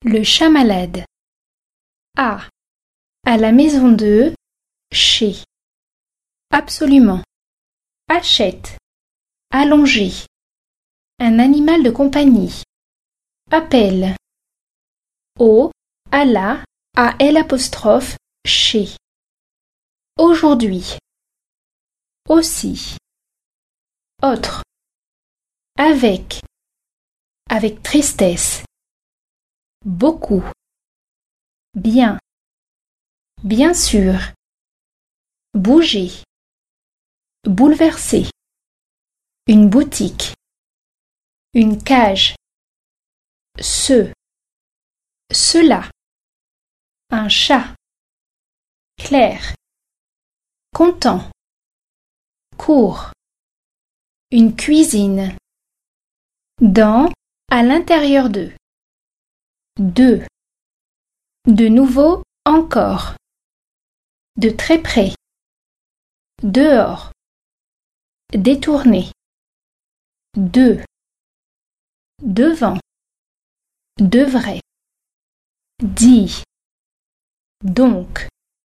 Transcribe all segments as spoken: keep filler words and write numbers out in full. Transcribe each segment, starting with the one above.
Le chat malade. A. À la maison de. Chez. Absolument. Achète. Allongé. Un animal de compagnie. Appelle. Au. À la. À L apostrophe. Chez. Aujourd'hui. Aussi. Autre. Avec. Avec tristesse. Beaucoup. Bien. Bien sûr. Bouger. Bouleverser. Une boutique. Une cage. Ce. Cela. Un chat. Clair. Content. Court. Une cuisine. Dans. À l'intérieur de. De. De nouveau, encore. De très près. Dehors. Détourner. De. Devant. De vrai. Dit. Donc.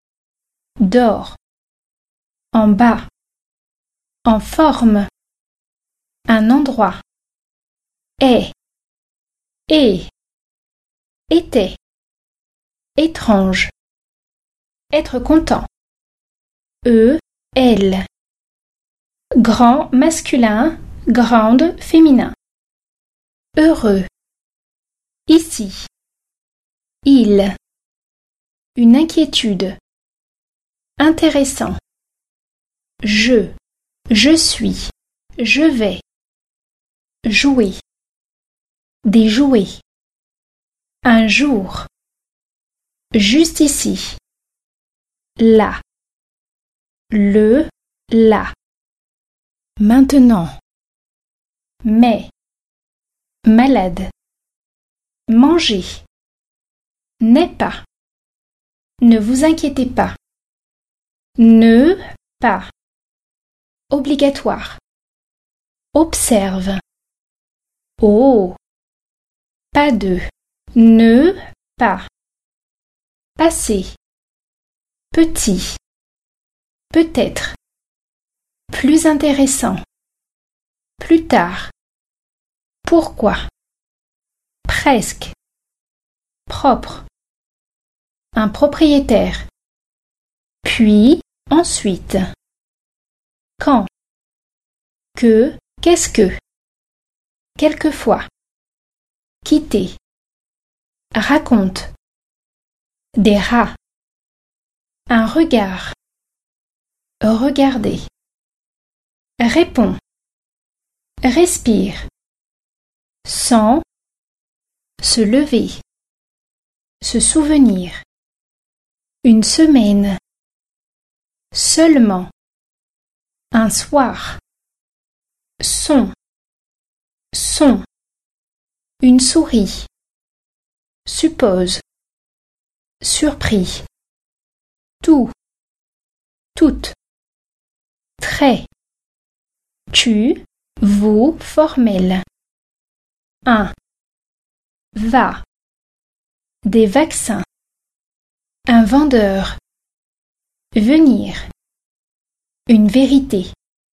Dors. En bas. En forme. Un endroit. Est. Et. Était. Étrange. Être content. E. Elle. Grand masculin, grande féminin. Heureux. Ici. Il. Une inquiétude. Intéressant. Je. Je suis. Je vais. Jouer. Des jouets. Un jour. Juste ici. Là. Le. Là. Maintenant. Mais. Malade. Manger. N'est pas. Ne vous inquiétez pas. Ne pas. Obligatoire. Observe. Oh. Pas de. Ne pas. Assez. Petit. Peut-être. Plus intéressant. Plus tard. Pourquoi? Presque. Propre. Un propriétaire. Puis, ensuite. Quand? Que, qu'est-ce que? Quelquefois. Quitter. Raconte. Des rats. Un regard. Regarder. Réponds. Respire. Sans. Se lever. Se souvenir. Une semaine. Seulement. Un soir. Son. Son. Une souris. Suppose. Surpris. Tout. Toute. Très. Tu. Vous. Formel. Un. Va. Des vaccins. Un vendeur. Venir. Une vérité.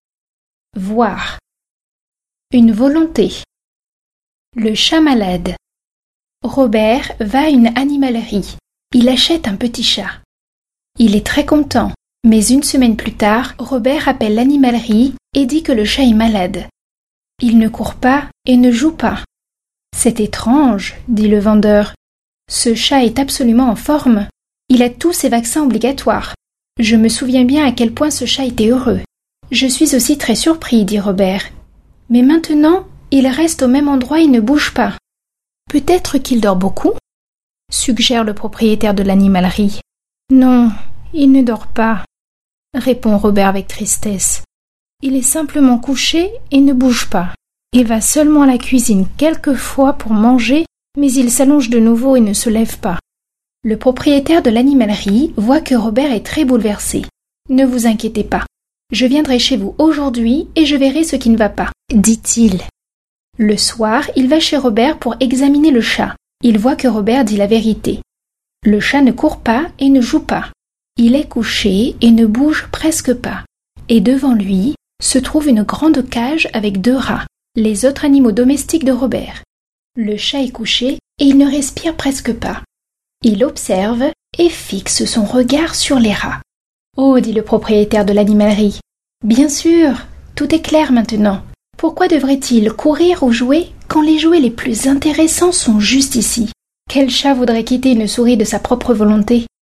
Voir. Une volonté. Le chat malade. Robert va à une animalerie. Il achète un petit chat. Il est très content, mais une semaine plus tard, Robert appelle l'animalerie et dit que le chat est malade. Il ne court pas et ne joue pas. C'est étrange, dit le vendeur. Ce chat est absolument en forme. Il a tous ses vaccins obligatoires. Je me souviens bien à quel point ce chat était heureux. Je suis aussi très surpris, dit Robert. Mais maintenant, il reste au même endroit et ne bouge pas. Peut-être qu'il dort beaucoup? Suggère le propriétaire de l'animalerie. Non, il ne dort pas, répond Robert avec tristesse. Il est simplement couché et ne bouge pas. Il va seulement à la cuisine quelquefois pour manger, mais il s'allonge de nouveau et ne se lève pas. Le propriétaire de l'animalerie voit que Robert est très bouleversé. Ne vous inquiétez pas. Je viendrai chez vous aujourd'hui et je verrai ce qui ne va pas, dit-il. Le soir, il va chez Robert pour examiner le chat. Il voit que Robert dit la vérité. Le chat ne court pas et ne joue pas. Il est couché et ne bouge presque pas. Et devant lui se trouve une grande cage avec deux rats, les autres animaux domestiques de Robert. Le chat est couché et il ne respire presque pas. Il observe et fixe son regard sur les rats. « Oh, dit le propriétaire de l'animalerie, bien sûr, tout est clair maintenant. Pourquoi devrait-il courir ou jouer quand les jouets les plus intéressants sont juste ici? Quel chat voudrait quitter une souris de sa propre volonté?